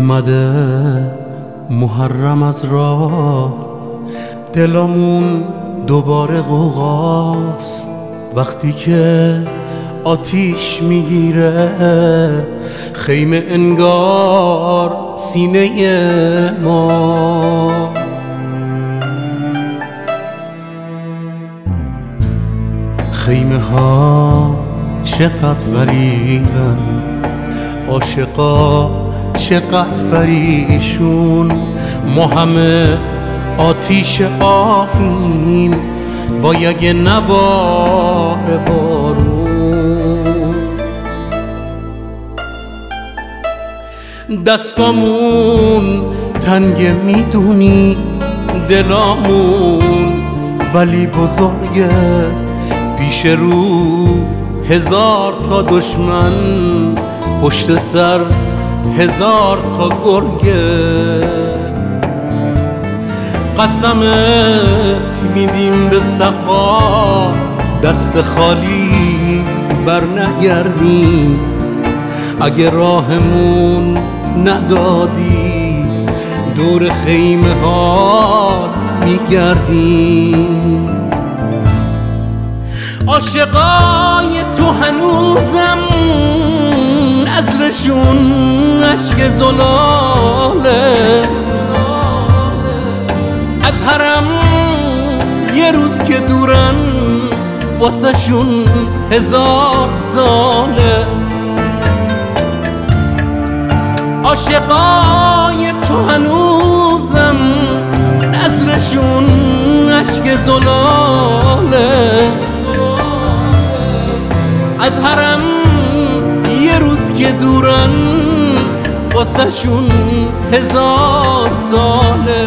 اومده محرم از راه، دلمون دوباره غوغاست وقتی که آتیش میگیره خیمه انگار سینه ماست. خیمه ها چقدر غریبن، عاشقا چقدر فریشون، ما همه آتیش آهیم وای اگه نباره بارون. دستامون تنگ میدونی دلامون، ولی بزرگه پیش رو هزار تا دشمن، پشت سر هزار تا گرگه. قسمت میدیم به سقا دست خالی بر نگردیم، اگه راهمون ندادی دور خیمه هات میگردیم. عاشقای تو هنوزم عذرشون عشق زلاله، از حرم یه روز که دورن واسه شون هزار ساله. عاشقای تو هنوزم عذرشون عشق زلاله، از حرم یه روز که دورن واسه شون هزار ساله.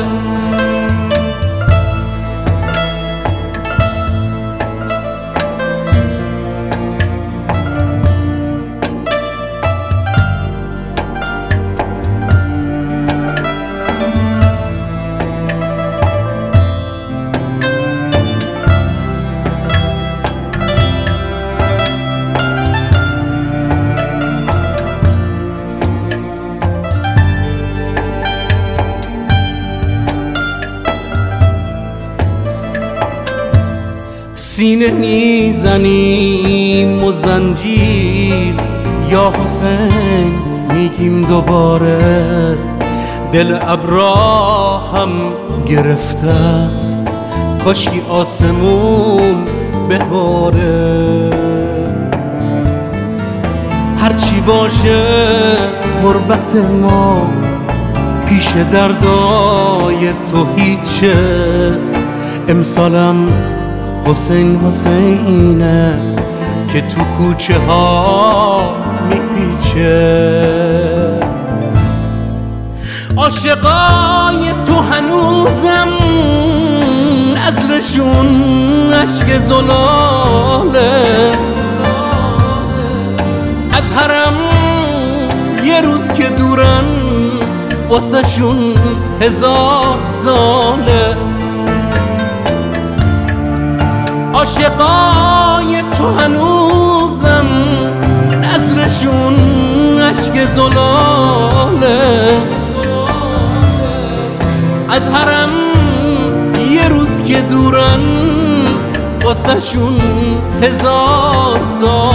سینه میزنیم و زنجیر یا حسین میگیم دوباره، دل ابراهم گرفته است کاشکی آسمون بباره. هرچی باشه غربت ما پیش دردای تو هیچه، امسالم حسین حسینه که تو کوچه ها میپیچه. عاشقای تو هنوزم عذرشون عشق زلاله، از حرم یه روز که دورن واسه شون هزار ساله. عاشقای تو هنوزم عذرشون عشق زلاله، از حرم یه روز که دورن واسه شون هزار ساله.